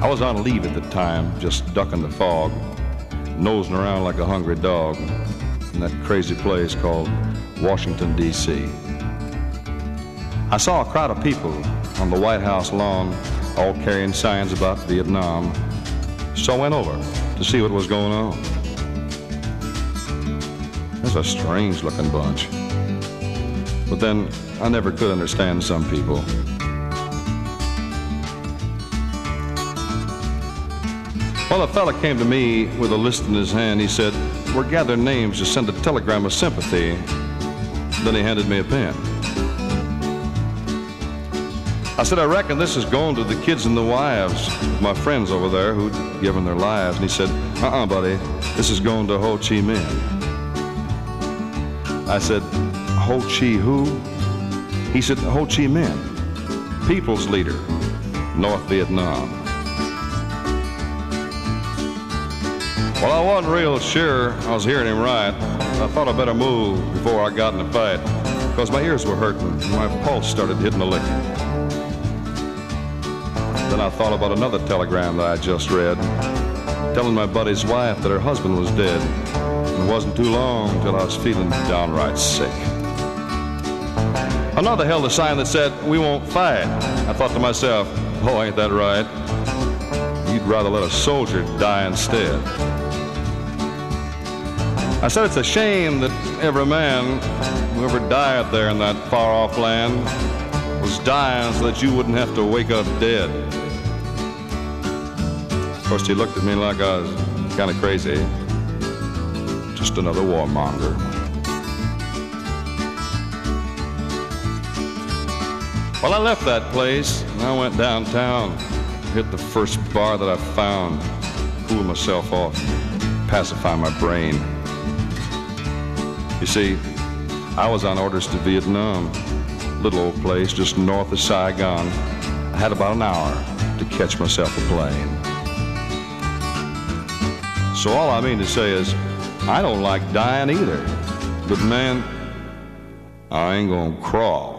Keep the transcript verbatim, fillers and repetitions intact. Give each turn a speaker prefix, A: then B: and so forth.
A: I was on leave at the time, just ducking the fog, nosing around like a hungry dog in that crazy place called Washington, D C I saw a crowd of people on the White House lawn, all carrying signs about Vietnam, so I went over to see what was going on. There's a strange-looking bunch. But then, I never could understand some people. Well, a fella came to me with a list in his hand. He said, "We're gathering names to send a telegram of sympathy." Then he handed me a pen. I said, "I reckon this is going to the kids and the wives, my friends over there who'd given their lives." And he said, "Uh-uh, buddy, this is going to Ho Chi Minh." I said, "Ho Chi who?" He said, "Ho Chi Minh, people's leader, North Vietnam." Well, I wasn't real sure I was hearing him right. I thought I'd better move before I got in a fight, because my ears were hurting and my pulse started hitting a lick. Then I thought about another telegram that I just read, telling my buddy's wife that her husband was dead. It wasn't too long till I was feeling downright sick. Another held a sign that said, "We won't fight." I thought to myself, "Oh, ain't that right? You'd rather let a soldier die instead." I said, "It's a shame that every man who ever died there in that far-off land was dying so that you wouldn't have to wake up dead." Of course, he looked at me like I was kind of crazy. Just another warmonger. Well, I left that place and I went downtown, hit the first bar that I found, cool myself off, pacify my brain. You see, I was on orders to Vietnam, little old place just north of Saigon. I had about an hour to catch myself a plane. So all I mean to say is, I don't like dying either. But man, I ain't gonna crawl.